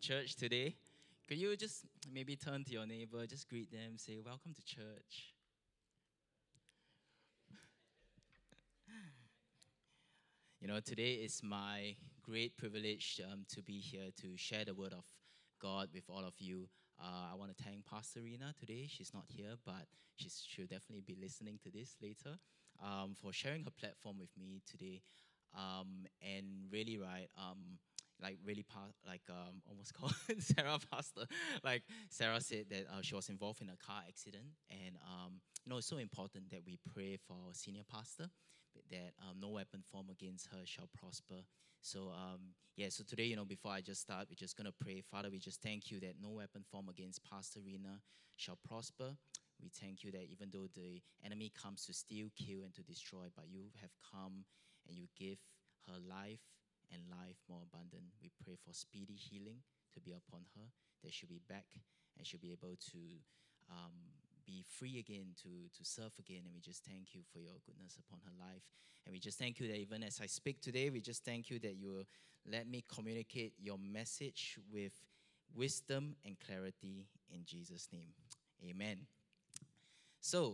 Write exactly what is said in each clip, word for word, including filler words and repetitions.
church today. Could you just maybe turn to your neighbor, just greet them, say, "Welcome to church." You know, today is my great privilege um, to be here to share the word of God with all of you. Uh, I want to thank Pastor Rina today. She's not here, but she's, she'll definitely be listening to this later, um, for sharing her platform with me today. Um, and really, right, um, like really, pa- like um, almost called Sarah Pastor. Like Sarah said that uh, she was involved in a car accident, and um, you know it's so important that we pray for our senior pastor, that um, no weapon formed against her shall prosper. So um, yeah, so today, you know, before I just start, we're just gonna pray. Father, we just thank you that no weapon formed against Pastor Rina shall prosper. We thank you that even though the enemy comes to steal, kill, and to destroy, but you have come and you give her life and life more abundant. We pray for speedy healing to be upon her, that she'll be back and she'll be able to um, be free again, to, to serve again. And we just thank you for your goodness upon her life. And we just thank you that even as I speak today, we just thank you that you will let me communicate your message with wisdom and clarity in Jesus' name. Amen. So,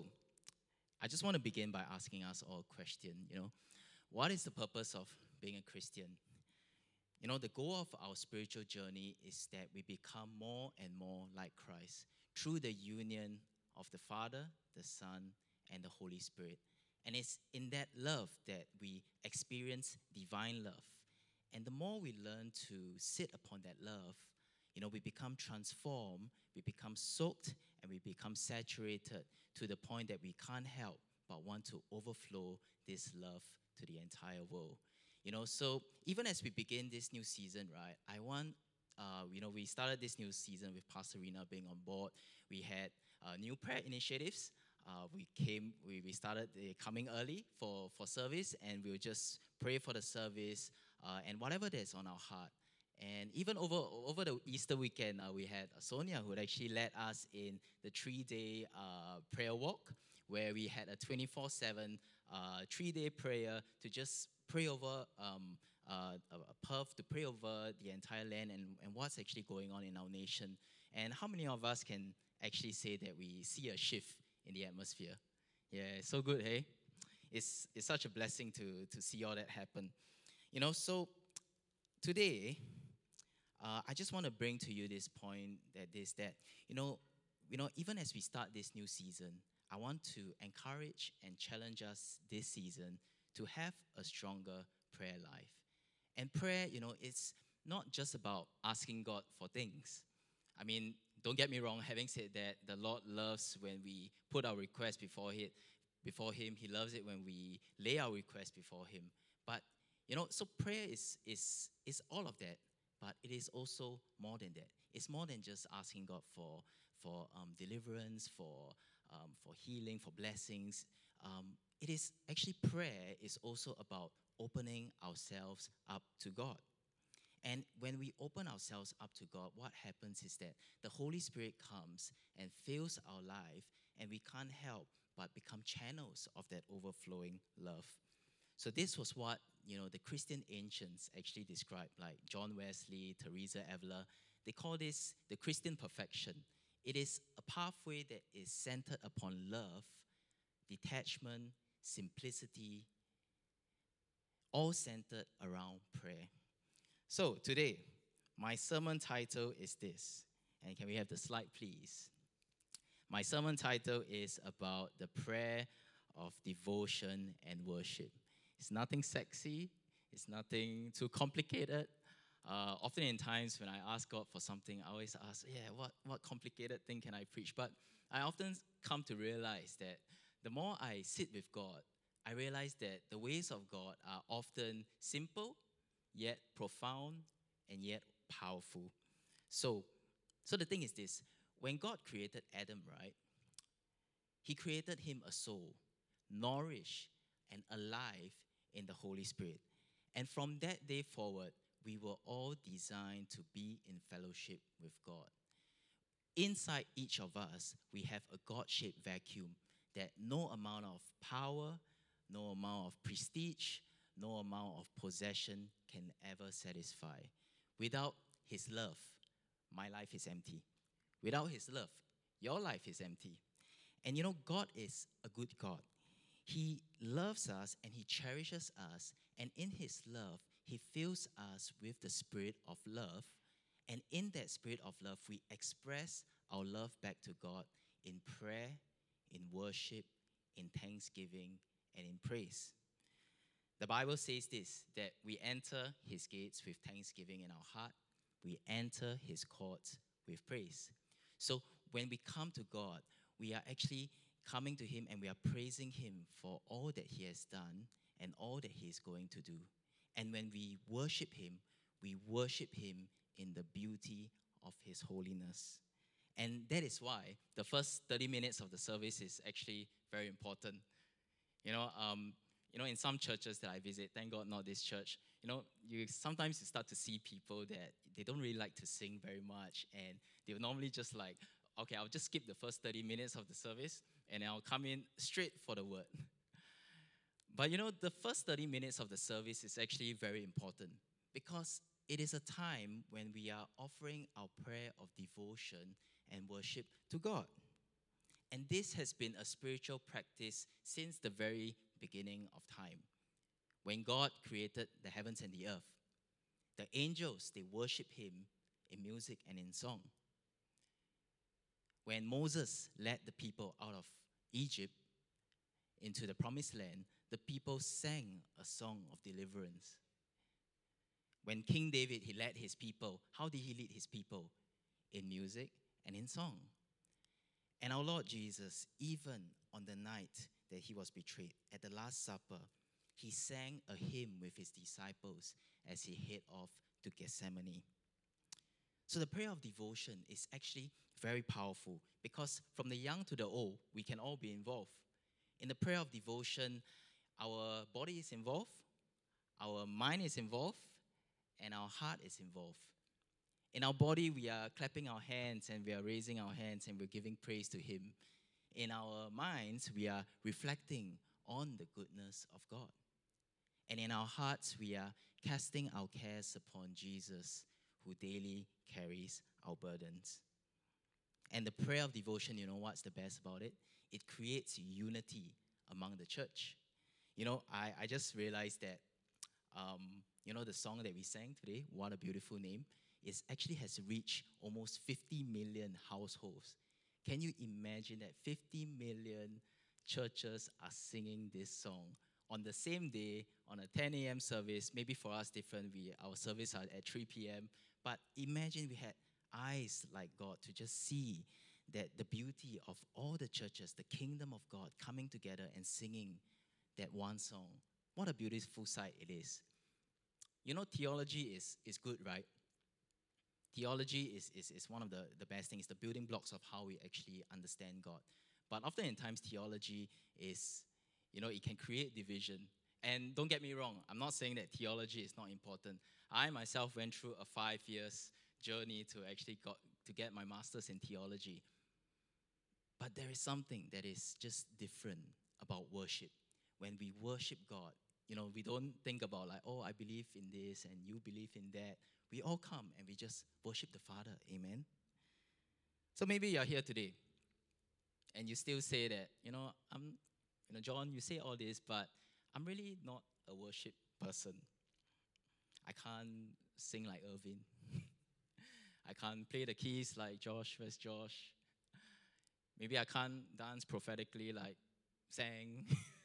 I just want to begin by asking us all a question, you know, what is the purpose of being a Christian? You know, the goal of our spiritual journey is that we become more and more like Christ through the union of the Father, the Son, and the Holy Spirit. And it's in that love that we experience divine love. And the more we learn to sit upon that love, you know, we become transformed, we become soaked, and we become saturated to the point that we can't help but want to overflow this love to the entire world. You know, so even as we begin this new season, right, I want, uh, you know, we started this new season with Pastor Rina being on board. We had uh, new prayer initiatives. Uh, we came, we, we started uh, coming early for, for service, and we'll just pray for the service uh, and whatever that's on our heart. And even over over the Easter weekend, uh, we had Sonia who had actually led us in the three-day uh, prayer walk, where we had a twenty-four seven uh, three-day prayer to just pray over um, uh, a Perth, to pray over the entire land and, and what's actually going on in our nation. And how many of us can actually say that we see a shift in the atmosphere? Yeah, so good, hey? It's, it's such a blessing to, to see all that happen. You know, so today, uh, I just want to bring to you this point that is that, you know, you know, even as we start this new season, I want to encourage and challenge us this season to have a stronger prayer life. And prayer, you know, it's not just about asking God for things. I mean, don't get me wrong, having said that, the Lord loves when we put our request before Him. Before Him. He loves it when we lay our request before Him. But, you know, so prayer is, is, is all of that, but it is also more than that. It's more than just asking God for, for um, deliverance, for, um, for healing, for blessings. Um, it is actually prayer is also about opening ourselves up to God. And when we open ourselves up to God, what happens is that the Holy Spirit comes and fills our life, and we can't help but become channels of that overflowing love. So this was what, you know, the Christian ancients actually described, like John Wesley, Teresa Avila. They call this the Christian perfection. It is a pathway that is centered upon love, detachment, simplicity, all centered around prayer. So today, my sermon title is this. And can we have the slide, please? My sermon title is about the prayer of devotion and worship. It's nothing sexy. It's nothing too complicated. Uh, often in times when I ask God for something, I always ask, yeah, what, what complicated thing can I preach? But I often come to realize that the more I sit with God, I realize that the ways of God are often simple, yet profound, and yet powerful. So, so the thing is this, when God created Adam, right, He created him a soul, nourished and alive in the Holy Spirit. And from that day forward, we were all designed to be in fellowship with God. Inside each of us, we have a God-shaped vacuum that no amount of power, no amount of prestige, no amount of possession can ever satisfy. Without His love, my life is empty. Without His love, your life is empty. And you know, God is a good God. He loves us and He cherishes us. And in His love, He fills us with the spirit of love. And in that spirit of love, we express our love back to God in prayer, in worship, in thanksgiving, and in praise. The Bible says this, that we enter His gates with thanksgiving in our heart. We enter His courts with praise. So when we come to God, we are actually coming to Him and we are praising Him for all that He has done and all that He is going to do. And when we worship Him, we worship Him in the beauty of His holiness. And that is why the first thirty minutes of the service is actually very important. You know, um, you know, in some churches that I visit, thank God not this church, you know, you sometimes you start to see people that they don't really like to sing very much, and they'll normally just like, okay, I'll just skip the first thirty minutes of the service, and I'll come in straight for the word. But you know, the first thirty minutes of the service is actually very important because it is a time when we are offering our prayer of devotion and worship to God. And this has been a spiritual practice since the very beginning of time. When God created the heavens and the earth, the angels, they worship Him in music and in song. When Moses led the people out of Egypt into the promised land, the people sang a song of deliverance. When King David, he led his people, how did he lead his people? In music and in song. And our Lord Jesus, even on the night that He was betrayed, at the Last Supper, He sang a hymn with His disciples as He head off to Gethsemane. So the prayer of devotion is actually very powerful because from the young to the old, we can all be involved. In the prayer of devotion, our body is involved, our mind is involved, and our heart is involved. In our body, we are clapping our hands and we are raising our hands and we're giving praise to Him. In our minds, we are reflecting on the goodness of God. And in our hearts, we are casting our cares upon Jesus, who daily carries our burdens. And the prayer of devotion, you know what's the best about it? It creates unity among the church. You know, I, I just realized that, um, you know, the song that we sang today, What a Beautiful Name, it actually has reached almost fifty million households. Can you imagine that fifty million churches are singing this song on the same day, on a ten a.m. service? Maybe for us different, we our service are at three p.m. But imagine we had eyes like God to just see that the beauty of all the churches, the kingdom of God coming together and singing that one song. What a beautiful sight it is. You know, theology is, is good, right? Theology is, is, is one of the, the best things, the building blocks of how we actually understand God. But often in times, theology is, you know, it can create division. And don't get me wrong, I'm not saying that theology is not important. I myself went through a five years journey to actually got, to get my master's in theology. But there is something that is just different about worship. When we worship God, you know, we don't think about like, oh, I believe in this and you believe in that. We all come and we just worship the Father. Amen. So maybe you're here today and you still say that, you know, I'm, you know, John, you say all this, but I'm really not a worship person. I can't sing like Irvin. I can't play the keys like Josh. Where's Josh? Maybe I can't dance prophetically like Sang.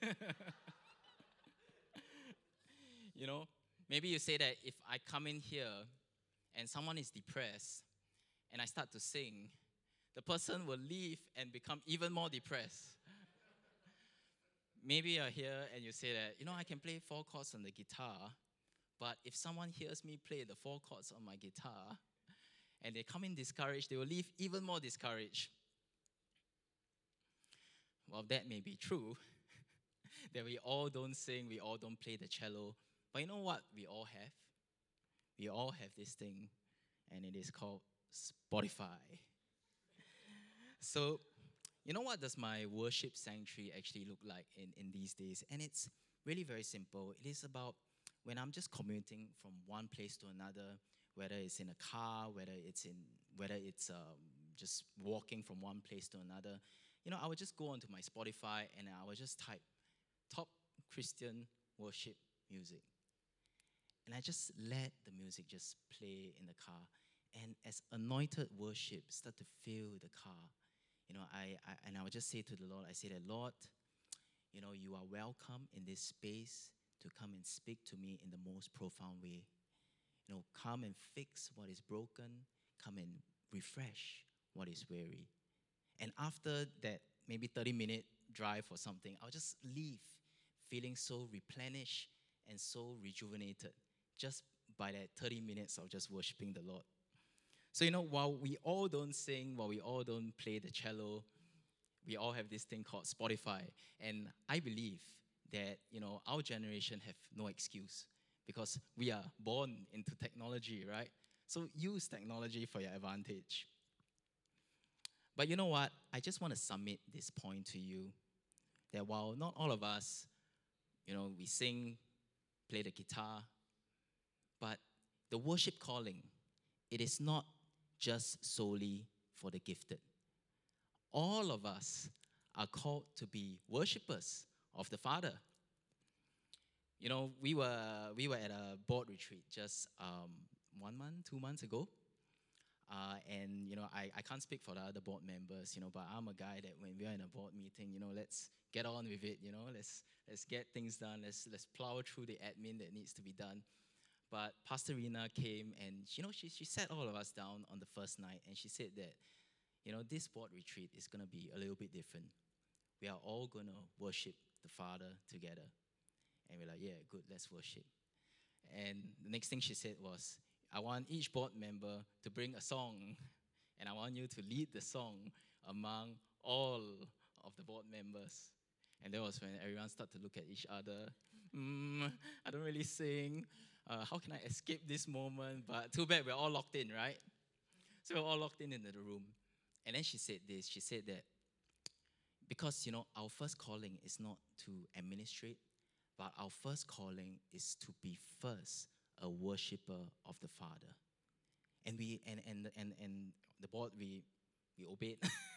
You know, maybe you say that if I come in here and someone is depressed and I start to sing, the person will leave and become even more depressed. Maybe you're here and you say that, you know, I can play four chords on the guitar, but if someone hears me play the four chords on my guitar and they come in discouraged, they will leave even more discouraged. Well, that may be true, that we all don't sing, we all don't play the cello. But you know what we all have? We all have this thing, and it is called Spotify. So, you know what does my worship sanctuary actually look like in, in these days? And it's really very simple. It is about when I'm just commuting from one place to another, whether it's in a car, whether it's in whether it's um, just walking from one place to another, you know, I would just go onto my Spotify and I would just type top Christian worship music. And I just let the music just play in the car. And as anointed worship start to fill the car, you know, I, I and I would just say to the Lord, I say that, Lord, you know, you are welcome in this space to come and speak to me in the most profound way. You know, come and fix what is broken. Come and refresh what is weary. And after that, maybe thirty minute drive or something, I'll just leave feeling so replenished and so rejuvenated just by that thirty minutes of just worshiping the Lord. So, you know, while we all don't sing, while we all don't play the cello, we all have this thing called Spotify. And I believe that, you know, our generation have no excuse because we are born into technology, right? So use technology for your advantage. But you know what? I just want to submit this point to you that while not all of us, you know, we sing, play the guitar, but the worship calling, it is not just solely for the gifted. All of us are called to be worshipers of the Father. You know, we were we were at a board retreat just um, one month, two months ago. Uh, and, you know, I, I can't speak for the other board members, you know, but I'm a guy that when we're in a board meeting, you know, let's get on with it, you know, let's let's get things done, let's let's plow through the admin that needs to be done. But Pastor Rina came and, you know, she, she sat all of us down on the first night and she said that, you know, this board retreat is going to be a little bit different. We are all going to worship the Father together. And we're like, yeah, good, let's worship. And the next thing she said was, I want each board member to bring a song, and I want you to lead the song among all of the board members. And that was when everyone started to look at each other. Mm, I don't really sing. Uh, how can I escape this moment? But too bad we're all locked in, right? So we're all locked in into the room. And then she said this. She said that because, you know, our first calling is not to administrate, but our first calling is to be first a worshiper of the Father. And we and and and, and the board, we we obeyed.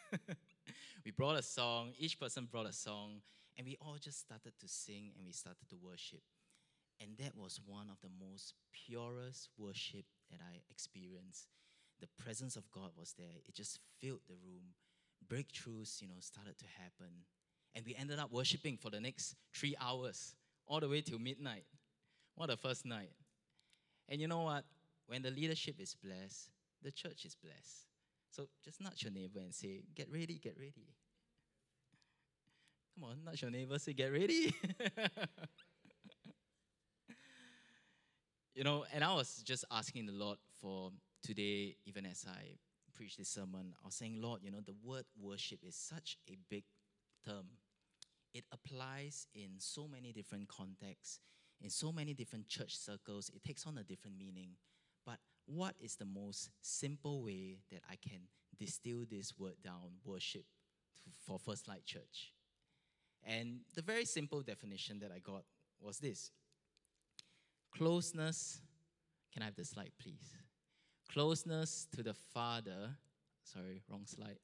We brought a song, each person brought a song, and we all just started to sing and we started to worship. And that was one of the most purest worship that I experienced. The presence of God was there. It just filled the room. Breakthroughs, you know, started to happen. And we ended up worshiping for the next three hours, all the way till midnight. What a first night. And you know what? When the leadership is blessed, the church is blessed. So just nudge your neighbor and say, get ready, get ready. Come on, nudge your neighbor, say, get ready. You know, and I was just asking the Lord for today, even as I preach this sermon, I was saying, Lord, you know, the word worship is such a big term. It applies in so many different contexts, in so many different church circles. It takes on a different meaning. But what is the most simple way that I can distill this word down, worship, to, for First Light Church? And the very simple definition that I got was this. Closeness, can I have the slide, please? Closeness to the Father, sorry, wrong slide.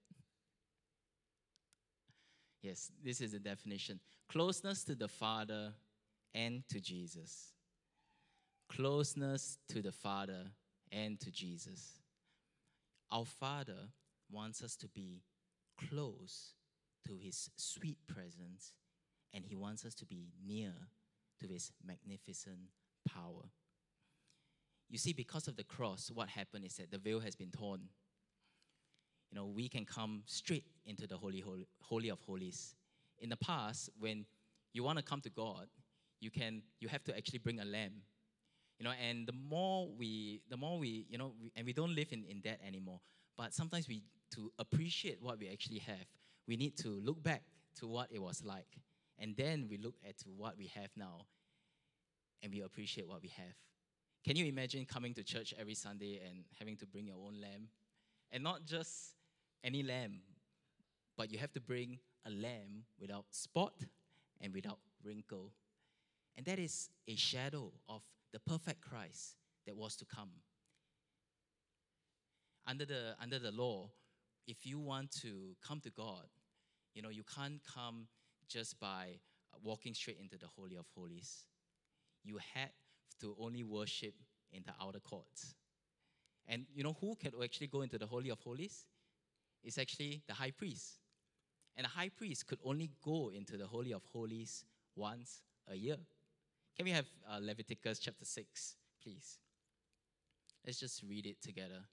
Yes, this is the definition. Closeness to the Father and to Jesus. Closeness to the Father and to Jesus. Our Father wants us to be close to His sweet presence, and He wants us to be near to His magnificent power. You see, because of the cross, what happened is that the veil has been torn. You know, we can come straight into the Holy, Holy, Holy of Holies. In the past, when you want to come to God, you can, you have to actually bring a lamb. You know, and the more we, the more we, you know, we, and we don't live in, in that anymore. But sometimes we, to appreciate what we actually have, we need to look back to what it was like. And then we look at what we have now, and we appreciate what we have. Can you imagine coming to church every Sunday and having to bring your own lamb? And not just any lamb, but you have to bring a lamb without spot and without wrinkle. And that is a shadow of the perfect Christ that was to come. Under the, under the law, if you want to come to God, you know, you can't come just by walking straight into the Holy of Holies. You had to only worship in the outer courts. And you know who can actually go into the Holy of Holies? It's actually the high priest. And the high priest could only go into the Holy of Holies once a year. Can we have uh, Leviticus chapter six, please? Let's just read it together.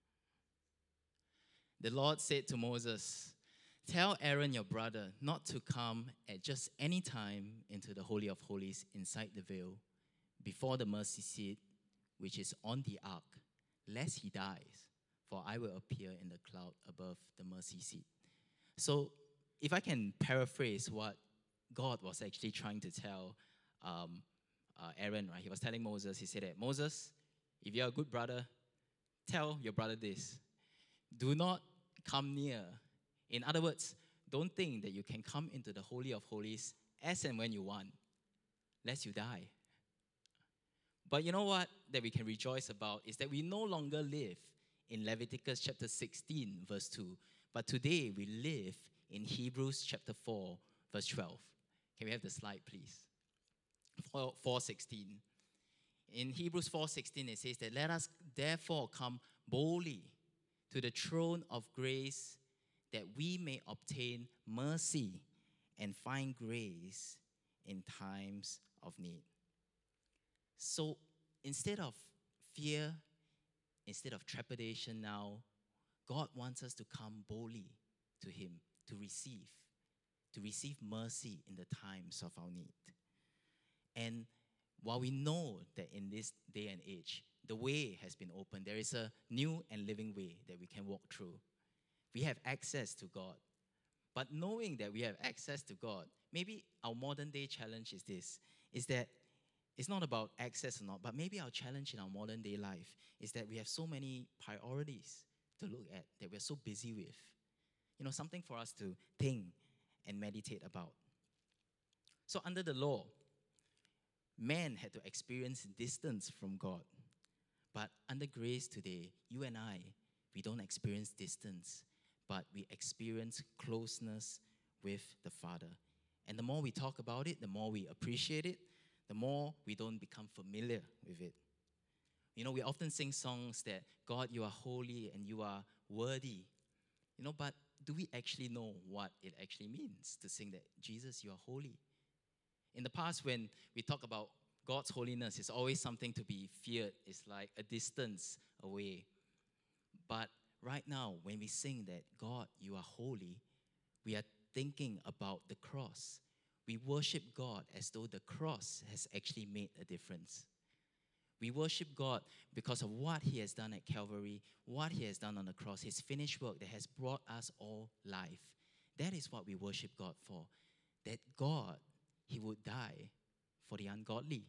The Lord said to Moses, "Tell Aaron your brother not to come at just any time into the Holy of Holies inside the veil, before the mercy seat, which is on the ark, lest he dies, for I will appear in the cloud above the mercy seat." So, if I can paraphrase what God was actually trying to tell um, uh, Aaron, right? He was telling Moses, he said that, "Moses, if you're a good brother, tell your brother this. Do not come near." In other words, don't think that you can come into the Holy of Holies as and when you want, lest you die. But you know what that we can rejoice about is that we no longer live in Leviticus chapter sixteen, verse two, but today we live in Hebrews chapter four, verse twelve. Can we have the slide, please? four sixteen. In Hebrews four sixteen, it says that, "Let us therefore come boldly to the throne of grace, that we may obtain mercy and find grace in times of need." So instead of fear, instead of trepidation now, God wants us to come boldly to Him to receive, to receive mercy in the times of our need. And while we know that in this day and age, the way has been opened, there is a new and living way that we can walk through. We have access to God. But knowing that we have access to God, maybe our modern day challenge is this, is that it's not about access or not, but maybe our challenge in our modern day life is that we have so many priorities to look at that we're so busy with. You know, something for us to think and meditate about. So under the law, man had to experience distance from God. But under grace today, you and I, we don't experience distance, but we experience closeness with the Father. And the more we talk about it, the more we appreciate it, the more we don't become familiar with it. You know, we often sing songs that, "God, you are holy and you are worthy." You know, but do we actually know what it actually means to sing that, "Jesus, you are holy"? In the past, when we talk about God's holiness, it's always something to be feared. It's like a distance away. But right now, when we sing that, "God, you are holy," we are thinking about the cross. We worship God as though the cross has actually made a difference. We worship God because of what He has done at Calvary, what He has done on the cross, His finished work that has brought us all life. That is what we worship God for. That God, He would die for the ungodly.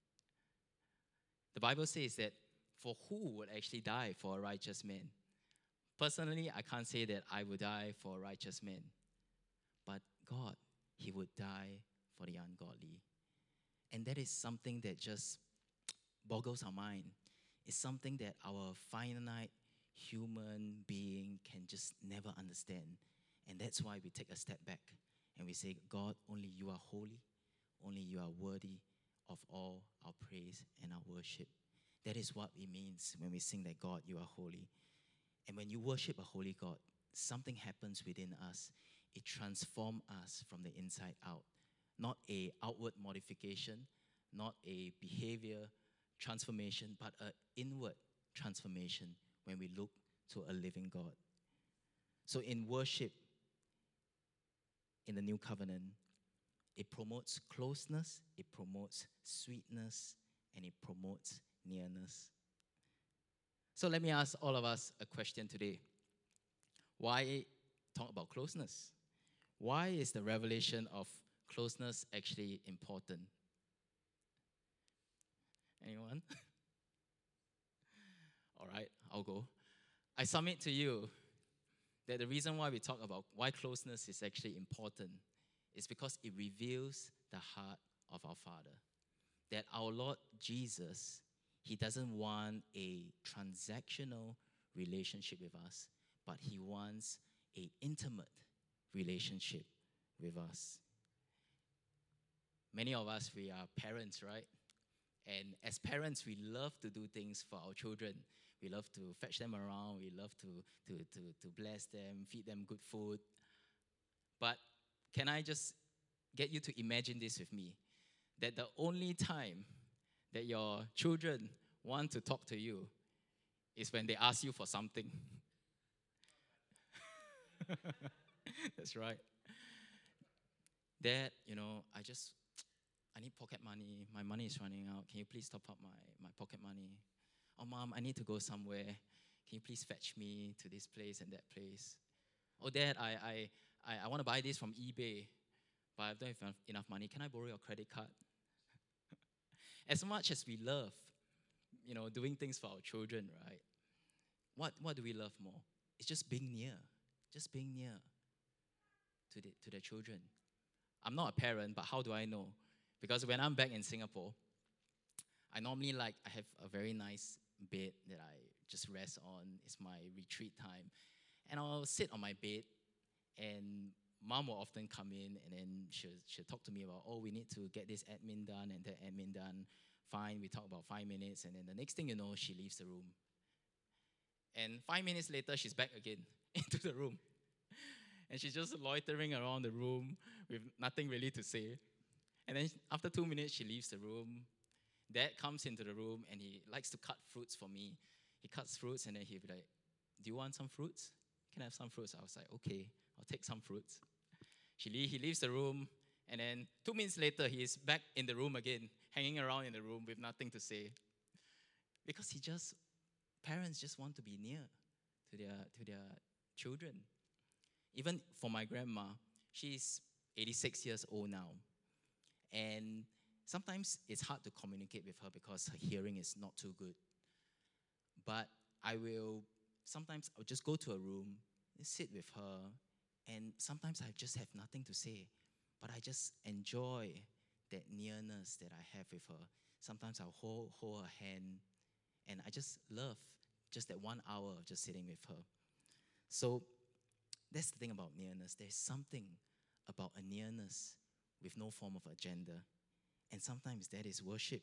The Bible says that for who would actually die for a righteous man? Personally, I can't say that I would die for a righteous man. But God, He would die for the ungodly. And that is something that just boggles our mind. It's something that our finite human being can just never understand. And that's why we take a step back and we say, "God, only you are holy. Only you are worthy of all our praise and our worship." That is what it means when we sing that, "God, you are holy." And when you worship a holy God, something happens within us. It transforms us from the inside out. Not a outward modification, not a behavior transformation, but an inward transformation when we look to a living God. So in worship, in the new covenant, it promotes closeness, it promotes sweetness, and it promotes nearness. So let me ask all of us a question today. Why talk about closeness? Why is the revelation of closeness actually important? Anyone? All right, I'll go. I submit to you that the reason why we talk about why closeness is actually important is because it reveals the heart of our Father. That our Lord Jesus, He doesn't want a transactional relationship with us, but He wants an intimate relationship with us. Many of us, we are parents, right? And as parents, we love to do things for our children. We love to fetch them around. We love to, to, to, to bless them, feed them good food. But can I just get you to imagine this with me? That the only time that your children want to talk to you is when they ask you for something. That's right. Dad, you know, I just, I need pocket money. My money is running out. Can you please top up my, my pocket money? Oh, Mom, I need to go somewhere. Can you please fetch me to this place and that place? Oh, Dad, I, I, I, I want to buy this from eBay, but I don't have enough money. Can I borrow your credit card? As much as we love, you know, doing things for our children, right? What, what do we love more? It's just being near. Just being near to the, to the children. I'm not a parent, but how do I know? Because when I'm back in Singapore, I normally like, I have a very nice bed that I just rest on. It's my retreat time. And I'll sit on my bed, and Mom will often come in, and then she'll, she'll talk to me about, oh, we need to get this admin done and that admin done. Fine, we talk about five minutes, and then the next thing you know, she leaves the room. And five minutes later, she's back again into the room. And she's just loitering around the room with nothing really to say. And then after two minutes, she leaves the room. Dad comes into the room, and he likes to cut fruits for me. He cuts fruits, and then he'll be like, do you want some fruits? Can I have some fruits? I was like, okay, I'll take some fruits. She leave, he leaves the room, and then two minutes later, he is back in the room again, hanging around in the room with nothing to say. Because he just, parents just want to be near to their, to their children. Even for my grandma, she's eighty-six years old now. And sometimes it's hard to communicate with her because her hearing is not too good. But I will, sometimes I'll just go to a room, sit with her, and sometimes I just have nothing to say. But I just enjoy that nearness that I have with her. Sometimes I'll hold, hold her hand, and I just love just that one hour of just sitting with her. So that's the thing about nearness. There's something about a nearness with no form of agenda. And sometimes that is worship.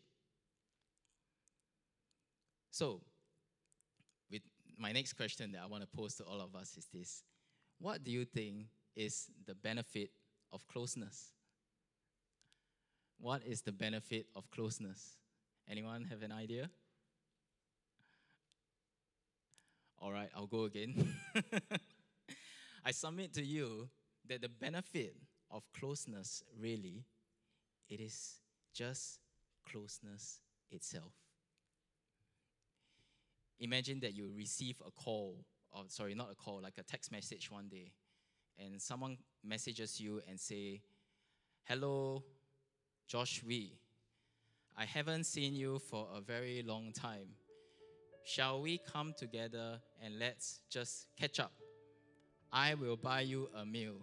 So, with my next question that I want to pose to all of us is this. What do you think is the benefit of closeness? What is the benefit of closeness? Anyone have an idea? All right, I'll go again. I submit to you that the benefit of closeness, really, it is just closeness itself. Imagine that you receive a call, or sorry, not a call, like a text message one day, and someone messages you and say, hello, Josh Wee. I haven't seen you for a very long time. Shall we come together and let's just catch up? I will buy you a meal.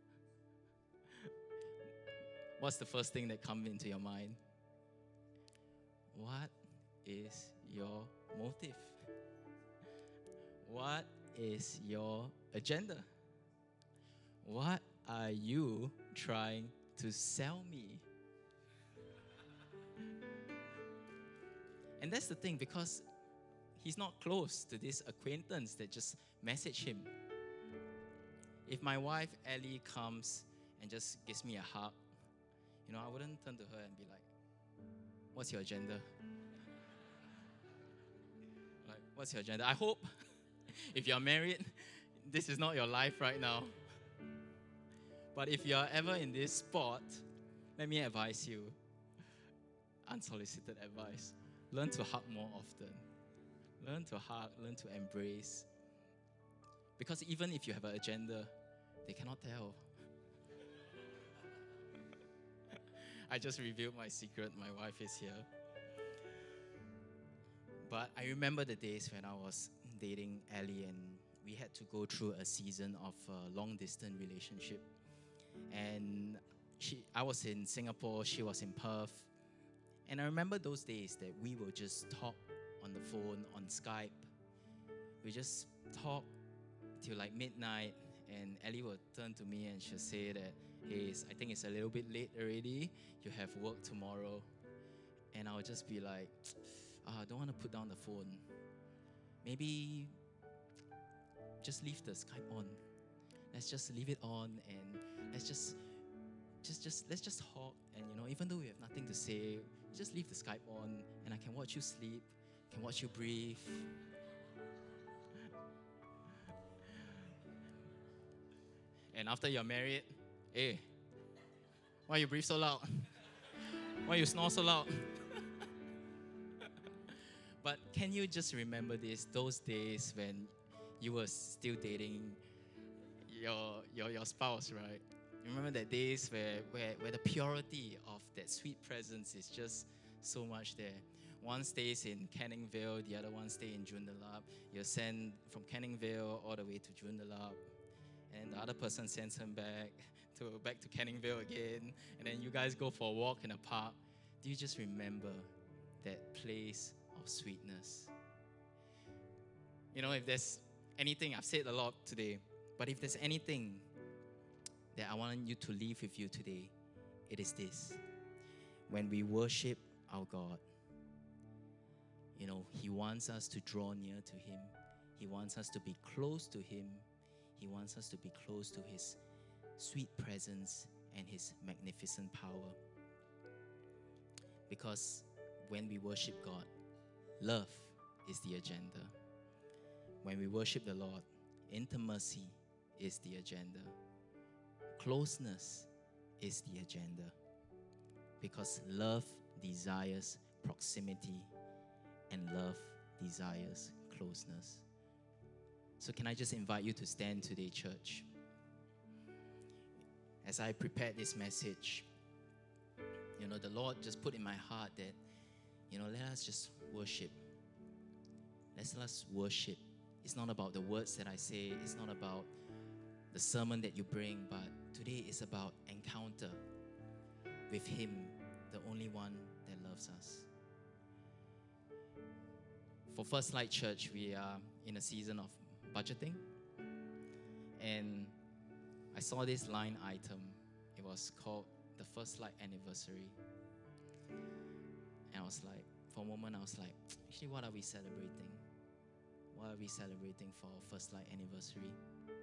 What's the first thing that comes into your mind? What is your motive? What is your agenda? What are you trying to sell me? And that's the thing, because he's not close to this acquaintance that just messaged him. If my wife, Ellie, comes and just gives me a hug, you know, I wouldn't turn to her and be like, what's your agenda? Like, what's your agenda? I hope if you're married, this is not your life right now. But if you're ever in this spot, let me advise you, unsolicited advice, learn to hug more often. Learn to hug, learn to embrace. Because even if you have an agenda, they cannot tell. I just revealed my secret. My wife is here. But I remember the days when I was dating Ellie, and we had to go through a season of a long-distance relationship. And she, I was in Singapore, she was in Perth. And I remember those days that we will just talk on the phone, on Skype. we just talk till like midnight, and Ellie will turn to me and she'll say that, hey, I think it's a little bit late already. You have work tomorrow. And I'll just be like, oh, I don't want to put down the phone. Maybe just leave the Skype on. Let's just leave it on and let's just, just, just, let's just talk. And you know, even though we have nothing to say, just leave the Skype on, and I can watch you sleep, can watch you breathe. And after you're married, hey, why you breathe so loud? Why you snore so loud? But can you just remember this, those days when you were still dating your, your, your spouse, right? Remember that days where, where, where the purity of that sweet presence is just so much there. One stays in Canningvale, the other one stays in Joondalup. You're sent from Canningvale all the way to Joondalup, and the other person sends him back to back to Canningvale again, and then you guys go for a walk in a park. Do you just remember that place of sweetness? You know, if there's anything, I've said a lot today, but if there's anything that I want you to leave with you today, it is this. When we worship our God, you know, He wants us to draw near to Him. He wants us to be close to Him. He wants us to be close to His sweet presence and His magnificent power. Because when we worship God, love is the agenda. When we worship the Lord, intimacy is the agenda. Closeness is the agenda. Because love desires proximity and love desires closeness. So can I just invite you to stand today, church? As I prepared this message, you know, the Lord just put in my heart that, you know, let us just worship. Let's let us worship. It's not about the words that I say. It's not about the sermon that you bring. But today is about encounter with Him, the only one that loves us. For First Light Church, we are in a season of budgeting. And I saw this line item. It was called the First Light Anniversary. And I was like, for a moment, I was like, actually, what are we celebrating? What are we celebrating for our First Light Anniversary?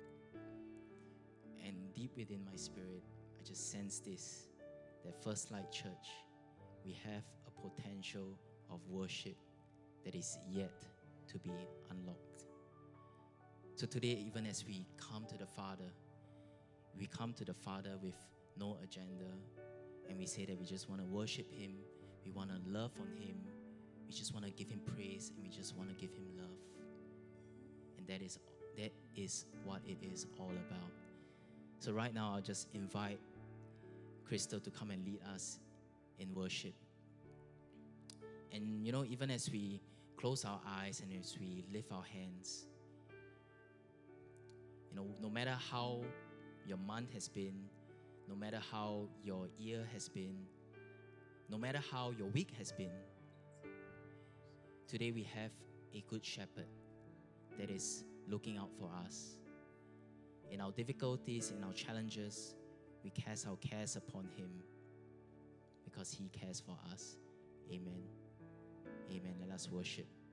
And deep within my spirit, I just sensed this, that First Light Church, we have a potential of worship that is yet to be unlocked. So today, even as we come to the Father, we come to the Father with no agenda, and we say that we just want to worship Him, we want to love on Him, we just want to give Him praise, and we just want to give Him love. And that is, that is what it is all about. So right now, I'll just invite Crystal to come and lead us in worship. And you know, even as we close our eyes and as we lift our hands, you know, no matter how your month has been, no matter how your year has been, no matter how your week has been, today we have a good shepherd that is looking out for us. In our difficulties, in our challenges, we cast our cares upon Him because He cares for us. Amen. Amen. Let us worship.